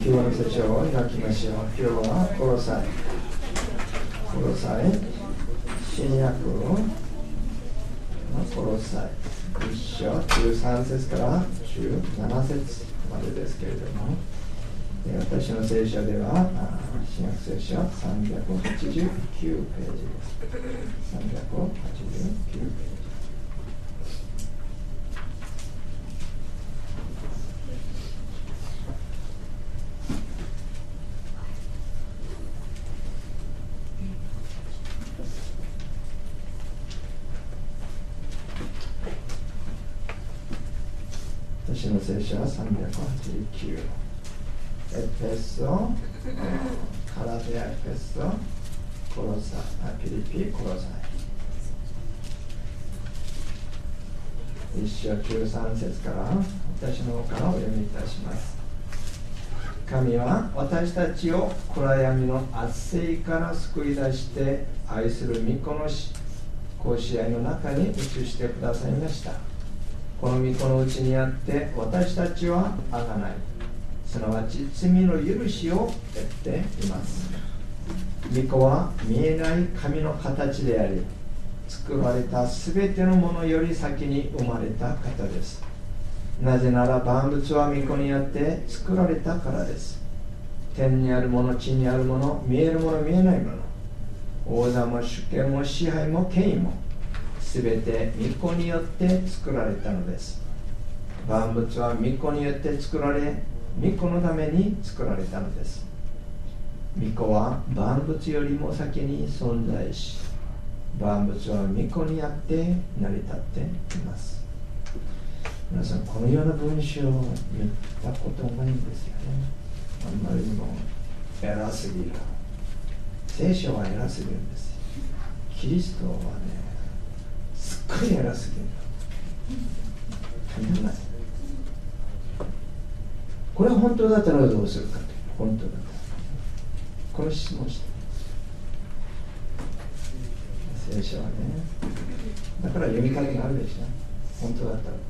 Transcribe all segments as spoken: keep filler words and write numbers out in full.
今日の聖書を開きましょう。今日はコロサイコロサイ新約のコロサイ一章じゅうさん節からじゅうなな節までですけれども、私の聖書では新約聖書さんびゃくはちじゅうきゅうページです。さんびゃくはちじゅうきゅうページ。私の聖書はさんびゃくはちじゅうきゅう。エペソ、カラテアエペソ、コロサイ、ピリピ、コロサイ。一章じゅうさん節から私の方からお読みいたします。神は私たちを暗闇の圧政から救い出して愛する御子の甲子合の中に移してくださいました。この御子のうちにあって私たちはあがない、すなわち罪の許しを得ています。御子は見えない神の形であり、作られたすべてのものより先に生まれた方です。なぜなら万物は御子にあって作られたからです。天にあるもの、地にあるもの、見えるもの、見えないもの、王座も主権も支配も権威もすべて御子によって作られたのです。万物は御子によって作られ、御子のために作られたのです。御子は万物よりも先に存在し、万物は御子にあって成り立っています。皆さん、このような文章を言ったことないんですよね。あんまりにも偉すぎる。聖書は偉すぎるんです。キリストはね、すっごい偉すぎる。とんでもない。これは本当だったらどうするかと。本当だったらこの質問して、聖書はね、だから読み方があるでしょ。本当だったら。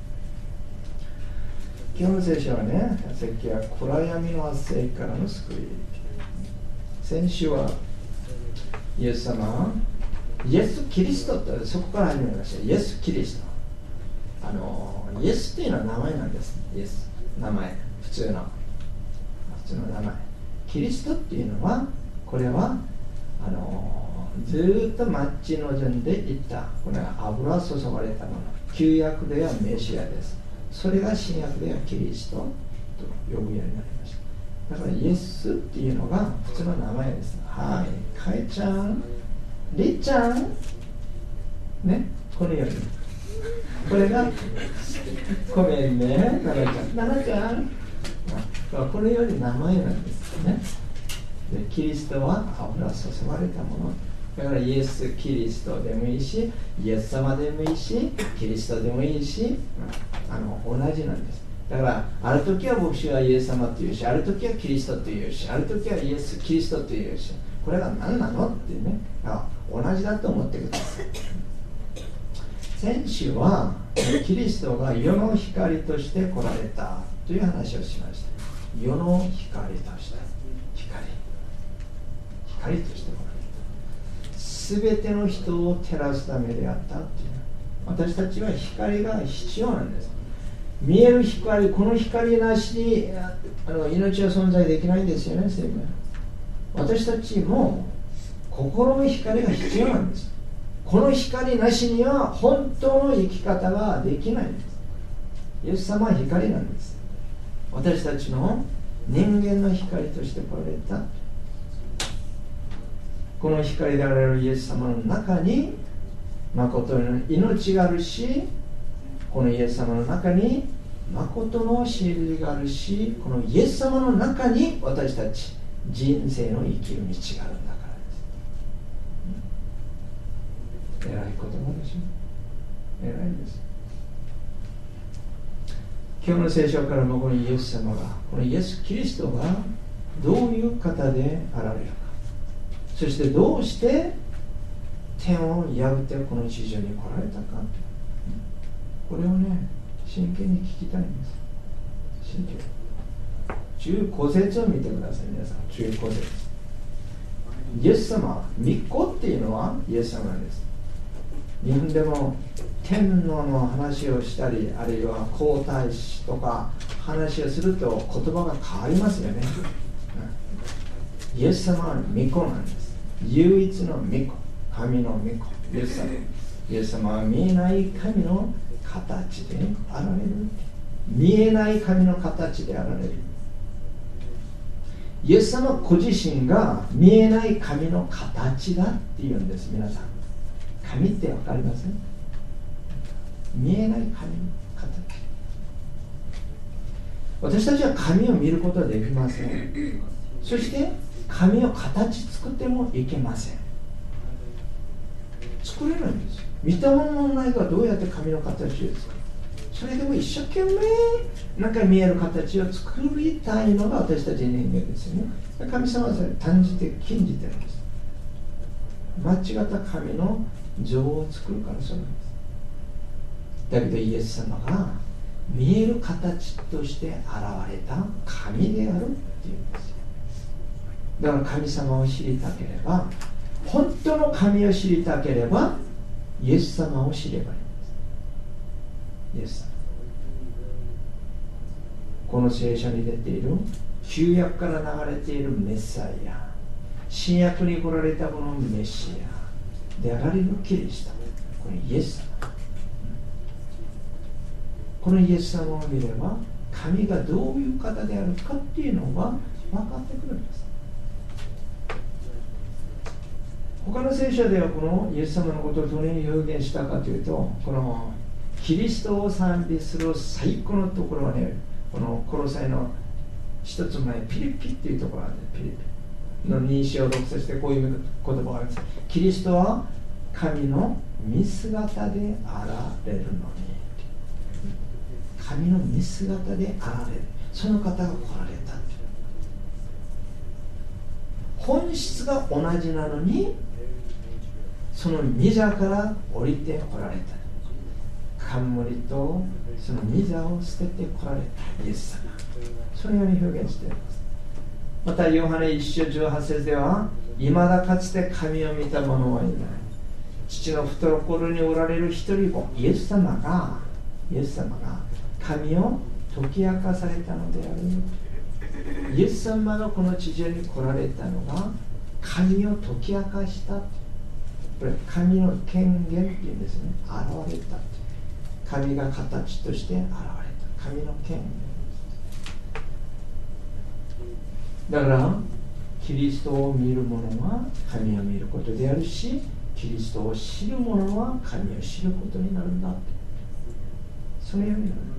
今日の聖書はね、設計は暗闇の圧政からの救い。先週はイエス様、イエス・キリストって、そこから始めました。イエス・キリスト。あのイエスっていうのは名前なんです。イエス、名前、普通の普通の名前。キリストっていうのは、これはあのずっと待ち望んでいた、これは油注がれたもの。旧約ではメシアです。それが新約ではキリストと呼ぶようになりました。だからイエスっていうのが普通の名前です。はい、かいちゃん、りっちゃんね、このように、これがごめんね、ななちゃん、ななちゃん、このように名前なんですね。でキリストは油注がれたものだから、イエス・キリストでもいいし、イエス様でもいいし、キリストでもいいし、あの同じなんです。だからある時は牧師はイエス様というし、ある時はキリストというし、ある時はイエス・キリストというし、これが何なのってね、あ、同じだと思ってください。先週はキリストが世の光として来られたという話をしました。世の光として、光光として来られた。すべての人を照らすためであったっていう。私たちは光が必要なんです。見える光、この光なしにあの命は存在できないんですよね、生命。私たちも心の光が必要なんです。この光なしには本当の生き方ができないんです。イエス様は光なんです。私たちの人間の光として来られた。この光であられるイエス様の中に誠の命があるし、このイエス様の中に誠の真理があるし、このイエス様の中に私たち人生の生きる道があるんだからです。偉い言葉でしょ。偉いです。今日の聖書からもこのイエス様が、このイエス・キリストがどういう方であられるか、そしてどうして天を破ってこの地上に来られたか、これをね、真剣に聞きたいんです。真剣。 じゅうご節を見てください。皆さん、じゅうご節。イエス様、御子っていうのはイエス様です。日本でも天皇の話をしたり、あるいは皇太子とか話をすると言葉が変わりますよね。イエス様は御子なんです。唯一の御子、神の御子、イエス様。イエス様は見えない神の形で現れる。見えない神の形で現れる。イエス様ご自身が見えない神の形だっていうんです。皆さん、神って分かりません？見えない神の形。私たちは神を見ることはできません。そして神を形作ってもいけません。作れないんです。見たもののないがどうやって神の形を作る？それでも一生懸命なんか見える形を作りたいのが私たち人間ですよね。神様はそれ単じて禁じてるんです。間違った神の像を作るからそうなんです。だけどイエス様が見える形として現れた神であるっていうんですよ。だから神様を知りたければ、本当の神を知りたければイエス様を知ればいいんです。イエス様、この聖書に出ている旧約から流れているメサイア、新約に来られたこのメシアであられるキリスト、これイエス様。このイエス様を見れば神がどういう方であるかっていうのが分かってくるんです。他の聖書ではこのイエス様のことをどのように表現したかというと、このキリストを賛美する最高のところはね、このコロサイの一つ前ピリピっていうところなんです。ピリピのに章ろく節でこういう言葉があるんです。キリストは神の見姿であられるのに、神の見姿であられる、その方が来られた。本質が同じなのにその御座から降りてこられた。冠とその御座を捨ててこられたイエス様、そのように表現しています。またヨハネいち章じゅうはち節では、未だかつて神を見た者はいない、父の懐におられる一人子イエス様がイエス様が神を解き明かされたのである。イエス様がこの地上に来られたのが神を解き明かした。これ神の権限っていうんですね。現れた。神が形として現れた。神の権限。だからキリストを見る者は神を見ることであるし、キリストを知る者は神を知ることになるんだ。そのようになるんです。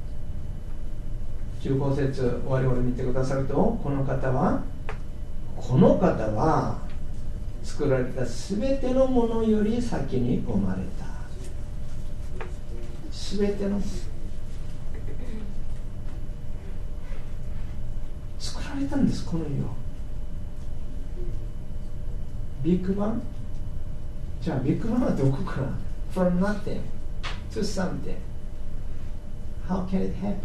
じゅうご節我々見てくださると、この方はこの方は作られたすべてのものより先に生まれた。すべての作られたんです。この世ビッグバン。じゃあビッグバンはどこから？ From nothing to something. How can it happen?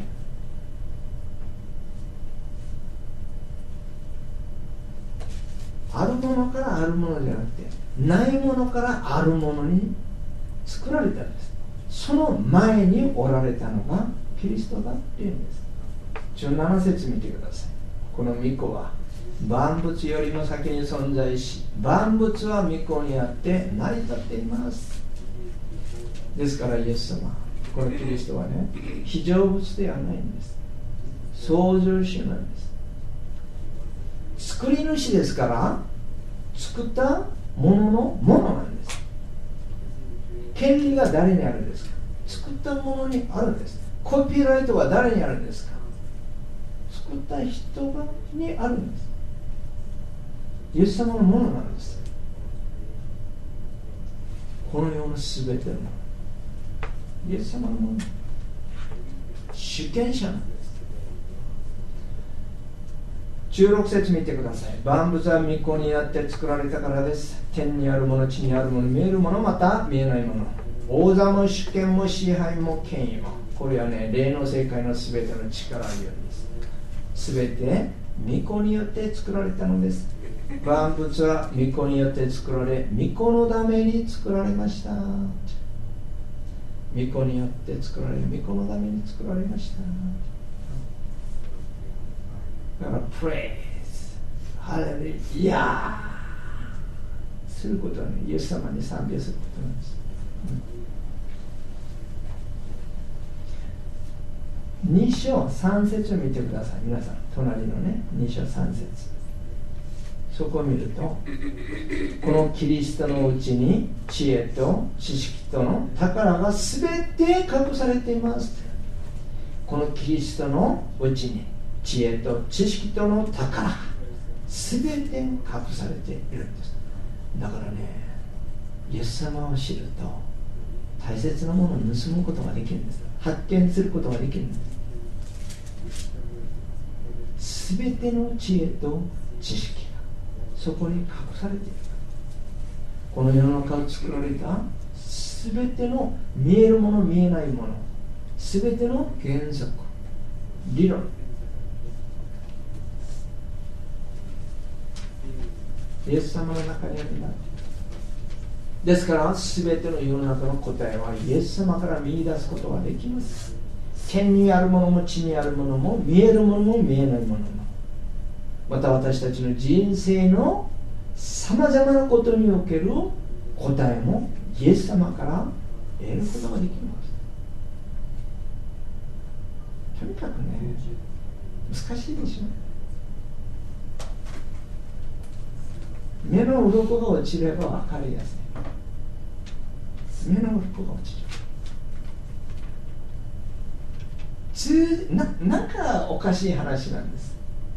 あるものからあるものじゃなくて、ないものからあるものに作られたんです。その前におられたのがキリストだっていうんです。じゅうなな節見てください。この御子は万物よりも先に存在し、万物は御子にあって成り立っています。ですからイエス様、このキリストはね、被造物ではないんです。創造主なんです。作り主ですから、作ったもののものなんです。権利が誰にあるんですか？作ったものにあるんです。コピーライトは誰にあるんですか？作った人がにあるんです。イエス様のものなんです。この世のすべてのもの、イエス様のもの、主権者なんです。じゅうろく節見てください。万物は御子にあって作られたからです。天にあるもの、地にあるもの、見えるもの、また見えないもの、王座も主権も支配も権威も、これはね、霊の世界のすべての力を言うんです。 すべて御子によって作られたのです。万物は御子によって作られ、御子のために作られました。御子によって作られ、御子のために作られました。だから、プレイズ、ハレルヤーすることはね、イエス様に賛美することなんです。うん、に章さん節を見てください。皆さん、隣のね、に章さん節。そこを見ると、このキリストのうちに知恵と知識との宝がすべて隠されています。このキリストのうちに知恵と知識との宝がすべて隠されているんです。だからね、イエス様を知ると大切なものを盗むことができるんです。発見することができるんです。すべての知恵と知識がそこに隠されている。この世の中を作られたすべての見えるもの見えないもの、すべての原則、理論、イエス様の中にあるんだ。ですから全ての世の中の答えはイエス様から見出すことができます。天にあるものも地にあるものも見えるものも見えないものも、また私たちの人生のさまざまなことにおける答えもイエス様から得ることができます。とにかくね、難しいでしょ。目の鱗が落ちれば分かりやすい。目の鱗が落ちる。つな、なんかおかしい話なんです。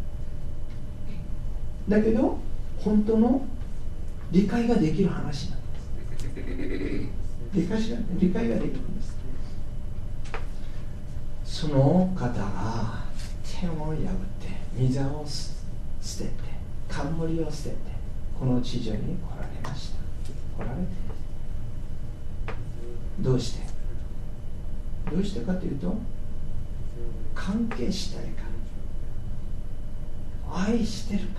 だけど本当の理解ができる話なんです。理解が、理解ができるんです。その方が天を破って水を捨てて冠を捨ててこの地上に来られました。来られてどうしてどうしてかというと、関係したいから、愛してるから、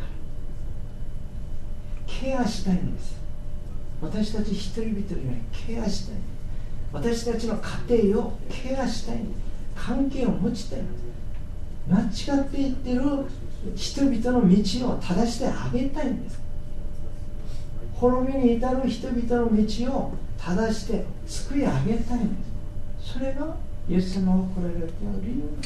ケアしたいんです。私たち一人一人にケアしたい。私たちの家庭をケアしたい。関係を持ちたい。間違っていってる人々の道を正してあげたいんです。滅びに至る人々の道を正して救い上げたいんです。それがイエス様が来られる理由です。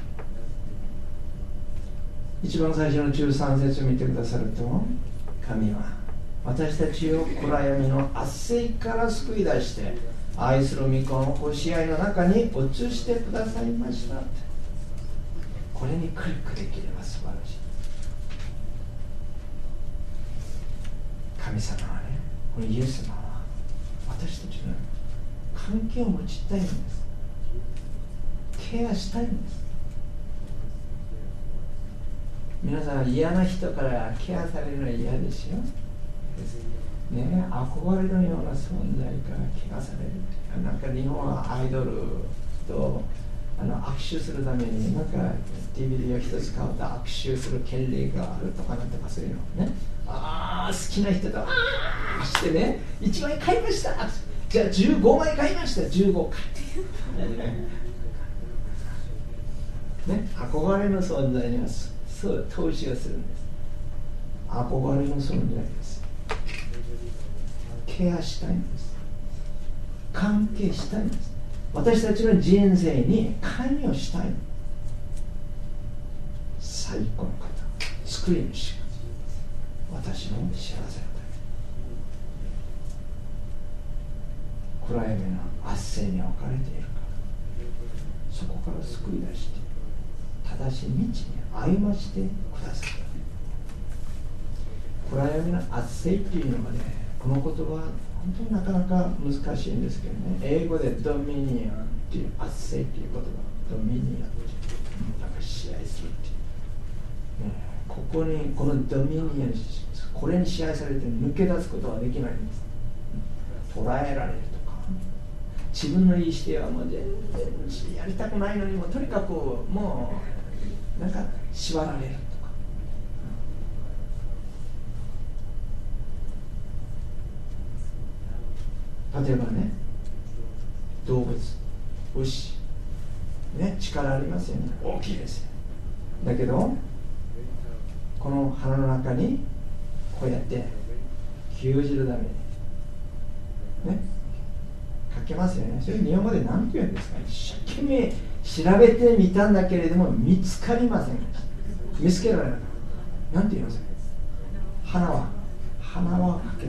一番最初のじゅうさん節を見てくださると、神は私たちを暗闇の圧政から救い出して愛する御子の教えの中に移してくださいました。これにクリックできれば素晴らしい。神様はね、このイエス様は私たちの関係を持ちたいんです。ケアしたいんです。皆さん、嫌な人からケアされるのは嫌でしょ。ね、憧れのような存在からケアされる。なんか日本はアイドルとあの握手するためになんか ディーブイディー を一つ買うと握手する権利があるとかなんとかそういうのね。ああ、好きな人とああしてね、いちまい買いました。じゃあじゅうごまい買いました。じゅうごかいね、憧れの存在にはそう投資をするんです。憧れの存在です。ケアしたいんです。関係したいんです。私たちの人生に関与したい。最高の方、救い主が私の幸せのため、暗闇の圧政に置かれているから、そこから救い出して正しい道に歩ましてください。暗闇の圧政っていうのはね、この言葉本当になかなか難しいんですけどね、英語でドミニオンっていう圧政っていう言葉、ドミニオンっていうなんか支配するっていう、ね、ここにこのドミニオン、これに支配されて抜け出すことはできないんです。捉えられるとか、自分の意思ではもう全然やりたくないのにもとにかくもうなんか縛られるとか、例えばね、動物、牛、ね、力ありますよね、大きいですよ。だけどこの鼻の中にこうやって牛耳るためにね、かけますよね。それ日本語で何て言うんですか。一生懸命調べてみたんだけれども見つかりません。見つけられない。何て言いますか。鼻は鼻はかける。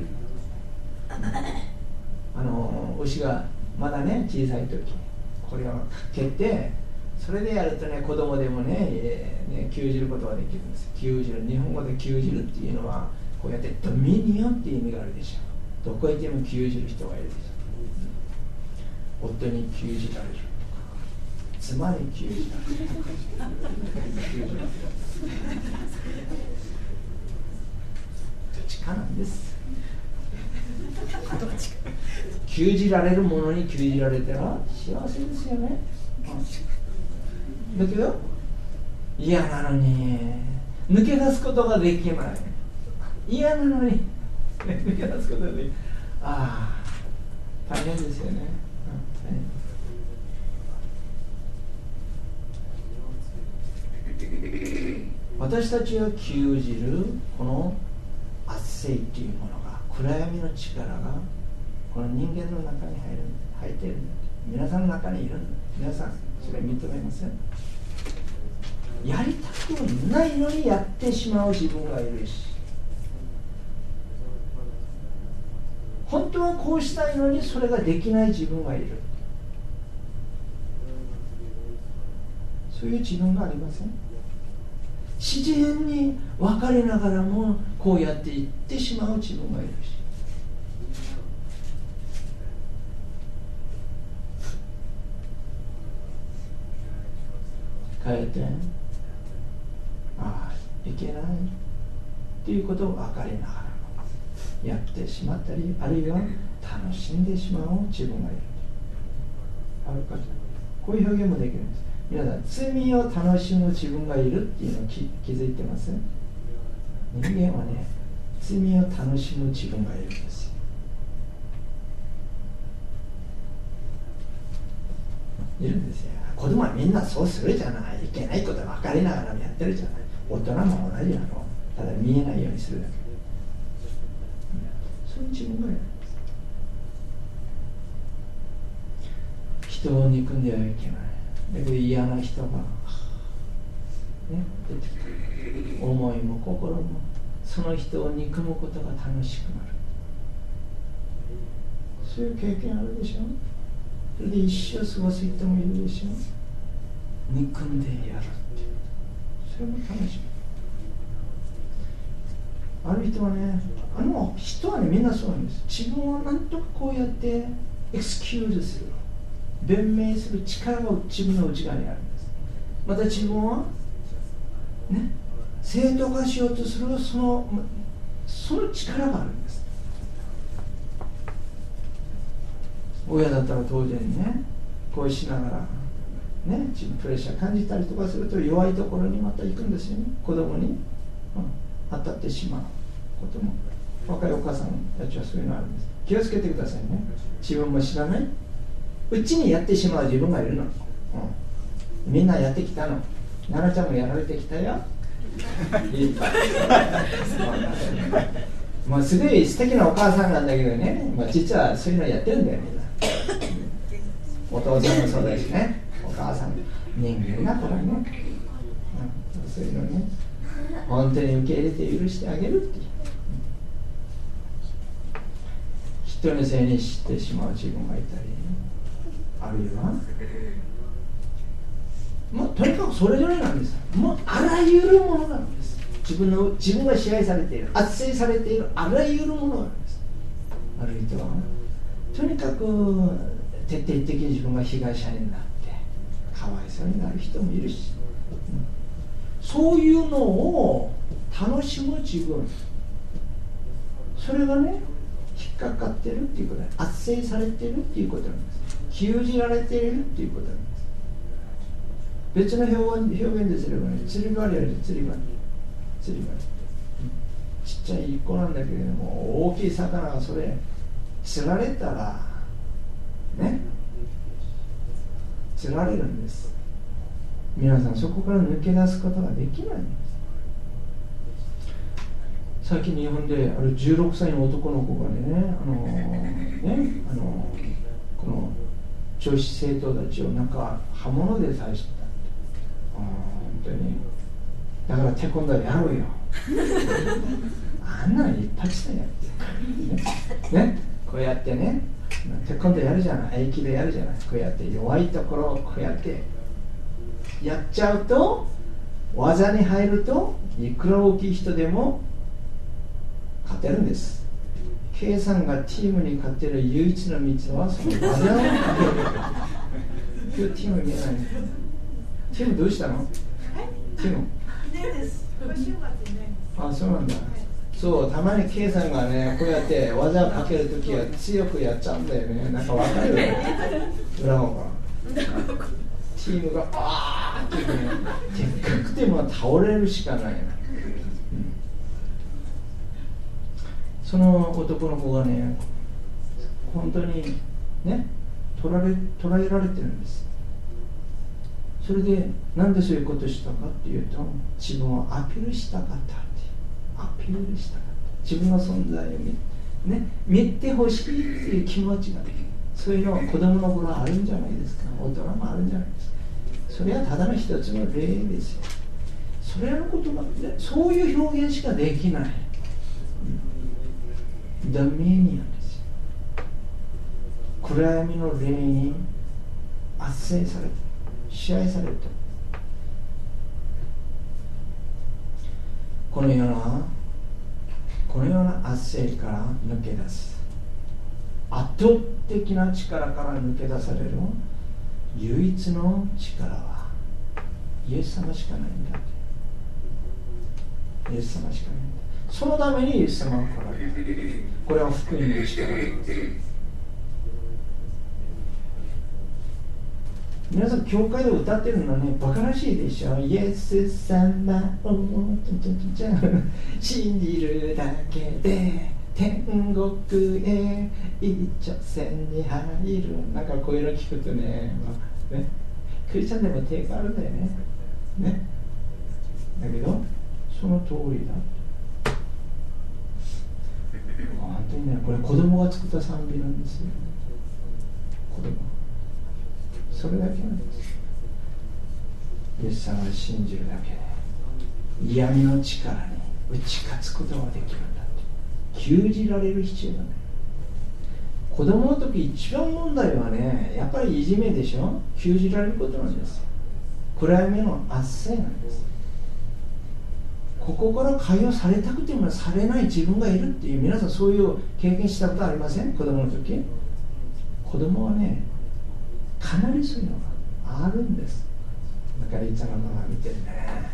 あの牛がまだね小さい時これをかけて、それでやるとね、子供でも ね, えー、ね牛耳ることができるんです。牛耳る、日本語で牛耳るっていうのはこうやってドミニオンっていう意味があるでしょう。どこへ行っても牛耳る人がいるでしょう。夫に牛耳られるとか、妻に牛耳られるどっちかなんです。牛耳られるものに牛耳られたら幸せですよね。だけど嫌なのに抜け出すことができない。嫌なのに抜け出すことができない。ああ、大変ですよね。大変。私たちが牛耳るこの圧政というものが、暗闇の力がこの人間の中に入る、入っているんだ。皆さんの中にいるんだ。皆さんそれ認めません？やりたくないのにやってしまう自分がいるし、本当はこうしたいのにそれができない自分がいる。そういう自分がありません？自然に分かりながらもこうやっていってしまう自分がいるし、かえってああいけないということを分かりながらもやってしまったり、あるいは楽しんでしまう自分がいる。あるか、こういう表現もできるんです。皆さん、罪を楽しむ自分がいるっていうのを 気, 気づいてます？人間はね、罪を楽しむ自分がいるんですよ。いるんですよ。子供はみんなそうするじゃない。いけないこと分かりながらもやってるじゃない。大人も同じやろ。ただ見えないようにするだけ。そういう自分がいるんです。人を憎んではいけない。だけど嫌な人が、ね、出てくる。思いも心もその人を憎むことが楽しくなる。そういう経験あるでしょ。それで一生過ごす人もいるでしょ。憎んでやるって、それも楽しみ。ある人はね、あの人はね、みんなそうなんです。自分をなんとかこうやってエクスキューズする、弁明する力が自分の内側にあるんです。また自分はね、正当化しようとするそのその力があるんです。親だったら当然ね、こうしながらね、自分プレッシャー感じたりとかすると弱いところにまた行くんですよね。子供に、うん、当たってしまうことも、若いお母さんたちはそういうのあるんです。気をつけてくださいね。自分も知らないうちにやってしまう自分がいるの、うん、みんなやってきたの。奈々ちゃんもやられてきたよいっぱいもうすごい素敵なお母さんなんだけどね、まあ、実はそういうのやってるんだよみんな。お父さんもそうだしね、お母さん、人間だからね、うん、そういうのね、本当に受け入れて許してあげるっていう、人のせいにしてしまう自分がいたり、あるいはもうとにかくそれぞれなんです。もうあらゆるものがあるんです。自分の自分が支配されている、圧政されているあらゆるものがあるんです。ある人はとにかく徹底的に自分が被害者になってかわいそうになる人もいるし、うん、そういうのを楽しむ自分、それがね引っかかってるっていうことで、圧政されているっていうことなんです。牛耳られているっていうことなんです。 別の表現表現ですればね、釣り針あるじゃん、釣り針釣り針、ちっちゃい一個なんだけれども、大きい魚がそれ釣られたらね、釣られるんです。皆さんそこから抜け出すことができないんです。最近日本であるじゅうろくさいの男の子がね、あのねあのこの女子生徒たちをなんか刃物で刺した。本当にだからテコンドーやろうよあんなの一発でやってね、ね、こうやってね、テコンドーやるじゃない、合気でやるじゃない、こうやって弱いところをこうやってやっちゃうと、技に入るといくら大きい人でも勝てるんです。K さんがチームに勝てる唯一の道はその技をかける。今日チーム見えない。チームどうしたの？チーム。あ、そうなんだ。そう、たまに K さんがね、こうやって技をかけるときは強くやっちゃうんだよね。なんかわかるよね。裏側から。チームがあーってね、でっかくても倒れるしかないな。その男の子がね、本当にね、捉え、捉えられてるんです。それで、なんでそういうことをしたかっていうと、自分をアピールしたかったって、アピールしたかった。自分の存在を見、ね、見てほしいっていう気持ちが、そういうのは子供の頃はあるんじゃないですか。大人もあるんじゃないですか。それはただの一つの例ですよ。それのことが、そういう表現しかできない。ダメニアンですよ。暗闇の霊に圧制されて、支配されると、このようなこのような圧制から抜け出す、圧倒的な力から抜け出される唯一の力はイエス様しかないんだ。イエス様しかないんだ。そのためにイエス様が来られる。これは福音の力です。皆さん教会で歌ってるのはね、バカらしいでしょ。イエス様を信じるだけで天国へ一直線に入る。なんかこういうの聞くとね、まあ、ね、クリスチャンでも抵抗あるんだよね。ね。だけどその通りだ。本当にね、これ子供が作った賛美なんですよ。子供。それだけなんです。イエス様を信じるだけで嫌味の力に打ち勝つことができるんだって。牛耳られる必要がない。子供の時一番問題はね、やっぱりいじめでしょ。牛耳られることなんですよ。暗闇の圧政なんです。ここから会話されたくてもされない自分がいるっていう、皆さんそういう経験したことありません？子供の時。子供はね、かなりそういうのがあるんです。だからいつもママ見てるね、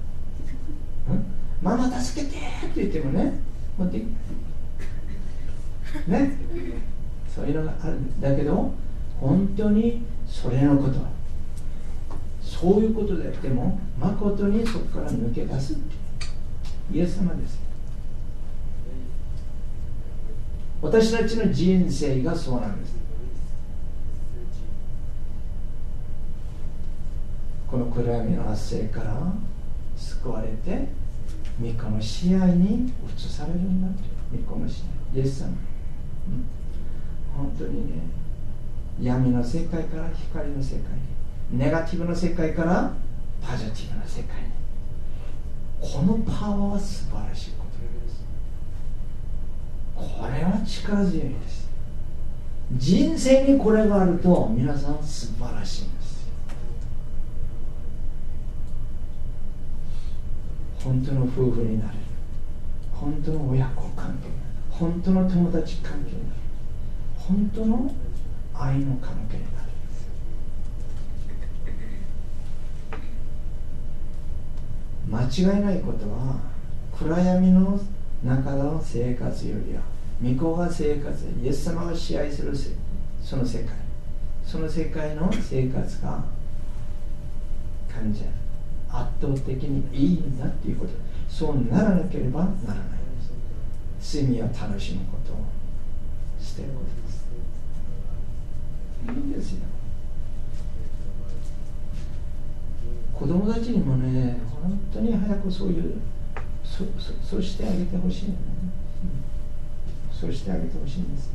ママ助けてって言ってもね、持ってね、そういうのがあるんだけど、本当にそれのこと、そういうことであっても誠にそこから抜け出すってイエス様です。私たちの人生がそうなんです。この暗闇の圧政から救われて御子の支配に移されるんだと。御子の支配、イエス様、うん、本当にね、闇の世界から光の世界に、ネガティブな世界からポジティブな世界に、このパワーは素晴らしいことです。これは力強いです。人生にこれがあると皆さん素晴らしいんです。本当の夫婦になれる、本当の親子関係になる、本当の友達関係になる、本当の愛の関係になる。間違いないことは、暗闇の中の生活よりは御子が生活、イエス様が支配するその世界、その世界の生活が完全、圧倒的にいいんだっていうこと。そうならなければならないんです。罪を楽しむことをしていることです。いいんですよ。子供たちにもね、本当に早くそういうそ, そ, そうしてあげてほしい、ね、うん、そうしてあげてほしいんですね。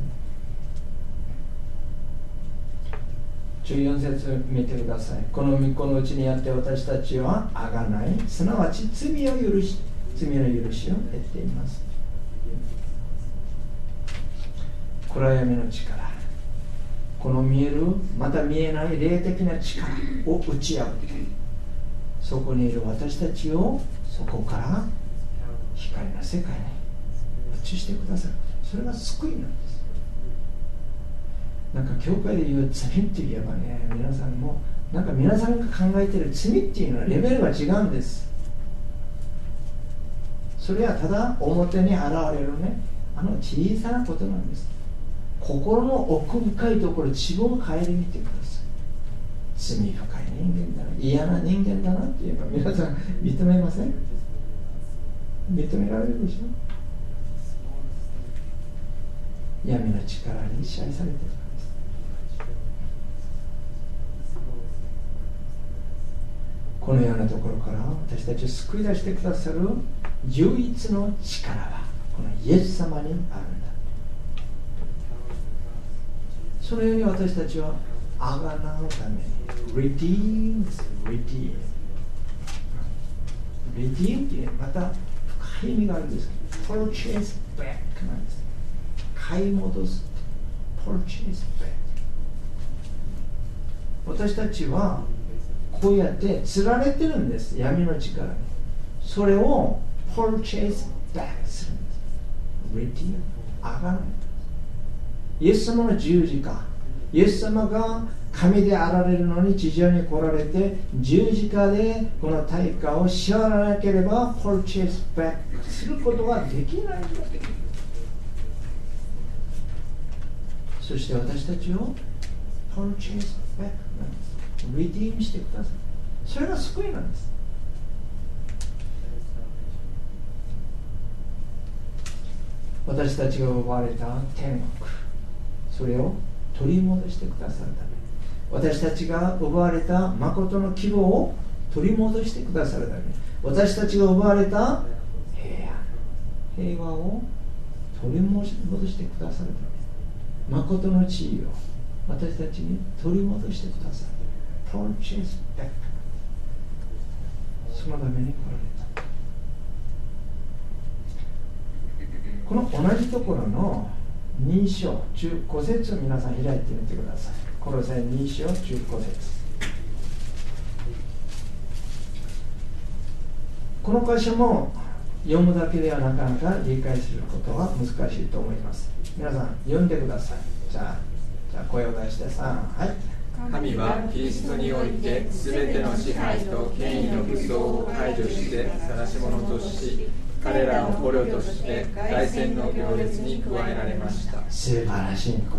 じゅうよん節見てください。この御子のうちにあって私たちはあがない、すなわち罪を許し罪の許しを得ています。暗闇の力、この見えるまた見えない霊的な力を打ち破って、そこにいる私たちをそこから光の世界に移してくださる。それが救いなんです。なんか教会でいう罪って言えばね、皆さんもなんか皆さんが考えている罪っていうのはレベルが違うんです。それはただ表に現れるね、あの小さなことなんです。心の奥深いところ、自分を顧みてください。罪深い人間だな、嫌な人間だなって言えば皆さん認めません？認められるでしょ。闇の力に支配されているからです。このようなところから私たちを救い出してくださる唯一の力はこのイエス様にあるんだ。そのように私たちはあがなうために redeem redeem redeem ってまた深い意味があるんですけど purchase back なんです。買い戻す purchase back。 私たちはこうやって釣られてるんです、闇の力に。それを purchase back するんです。 redeem あがない。イエス様の十字架、イエス様が神であられるのに地上に来られて十字架でこの対価を支払わなければ purchase back することができないんだ。そして私たちを purchase back なんです。redeem してください。それが救いなんです。私たちが奪われた天国、それを取り戻してくださるため、私たちが奪われた誠の希望を取り戻してくださるため、私たちが奪われた平安、平和を取り戻してくださるため、誠の地位を私たちに取り戻してくださる。Purchase back。 そのために来られた。この同じところのに章じゅうご節を皆さん開いてみてください。コロサイに章じゅうご節。この箇所も読むだけではなかなか理解することは難しいと思います。皆さん読んでください。じゃあ、じゃあ声を出してさん、はい。 神はキリストにおいてすべての支配と権威の武装を解除して晒し者とし、彼らを捕虜として凱旋の行列に加えられました。 素晴らしい言葉です。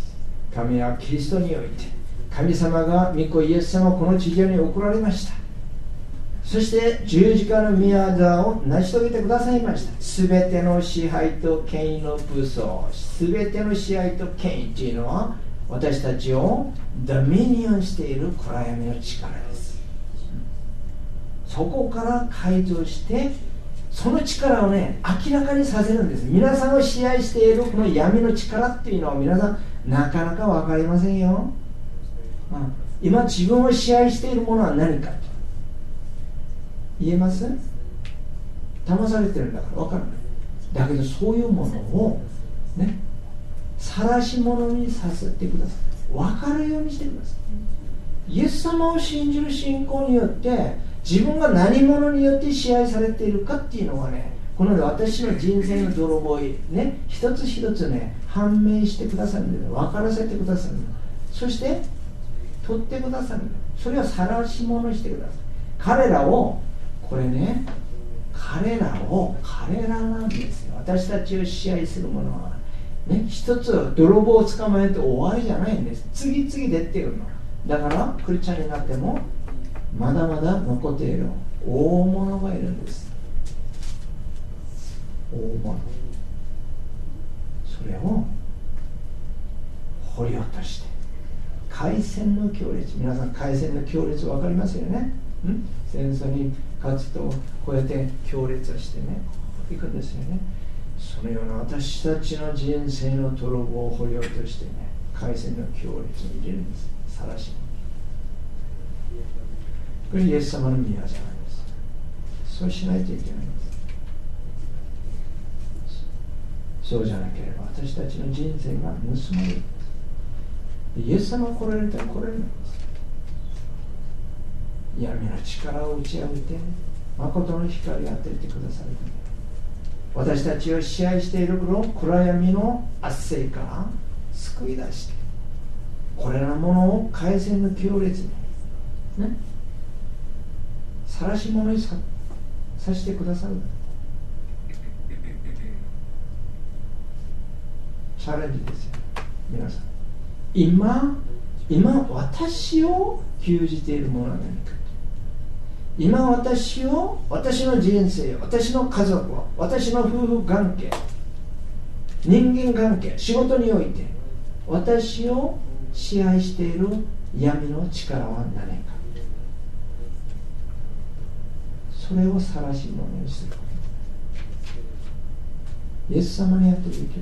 神はキリストにおいて、神様が御子イエス様をこの地上に送られました。そして十字架の宮座を成し遂げてくださいました。すべての支配と権威の武装、すべての支配と権威というのは私たちをドミニオンしている暗闇の力です。そこから改造してその力をね明らかにさせるんです。皆さんを支配しているこの闇の力っていうのは皆さんなかなか分かりませんよ。今自分を支配しているものは何かと言えます？騙されてるんだから分からない。だけどそういうものをね晒し者にさせてください。分かるようにしてください。イエス様を信じる信仰によって自分が何者によって支配されているかっていうのはね、この私の人生の泥棒ね一つ一つね判明してくださるんで、ね、分からせてくださる。そして取ってくださる。それは晒し者にしてください。彼らをこれね彼らを彼らなんですよ。私たちを支配するものはね、一つ泥棒を捕まえて終わりじゃないんです。次々出てるの。だからクリスチャンになってもまだまだ残っている大物がいるんです。大物、それを掘り落として海戦の強烈、皆さん海戦の強烈分かりますよね。ん戦争に勝つとこうやって強烈をしてねいくんですよね。そのような私たちの人生の泥棒を掘り落としてね海戦の強烈に入れるんです。さらしこれイエス様の宮じゃないです。そうしないといけないんです。そうじゃなければ私たちの人生が盗まれる。イエス様が来られたら来られないんです。闇の力を打ち破って、誠の光を当ててくださる。私たちを支配しているこの暗闇の圧政から救い出して、これらのものを海戦の強烈にね晒し者にささしてくださる。チャレンジですよ皆さん。今今私を牛耳ているものは何か。今私を、私の人生、私の家族を、私の夫婦関係、人間関係、仕事において私を支配している闇の力は何か。それを晒し者にする。イエス様にやってできるんです。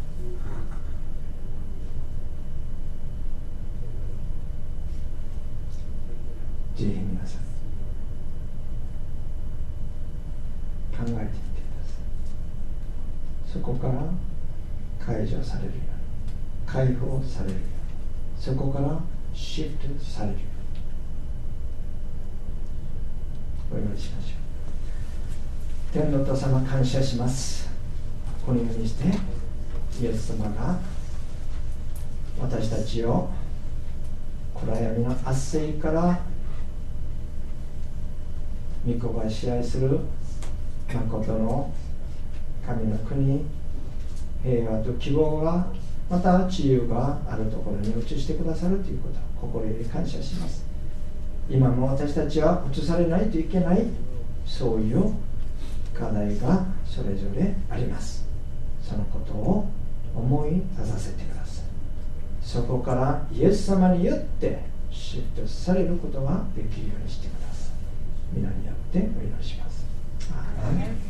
ぜひ皆さん考えてみてください。そこから解除されるように、解放されるように、そこからシフトされるように。お祈りしましょう。天のお父様感謝します。このようにしてイエス様が私たちを暗闇の圧政から御子が支配する誠の神の国、平和と希望がまた自由があるところに移してくださるということを心より感謝します。今も私たちは移されないといけないそういう課題がそれぞれあります。そのことを思い出させてください。そこからイエス様によってシフトされることができるようにしてください。皆によってお祈りします。アーメン。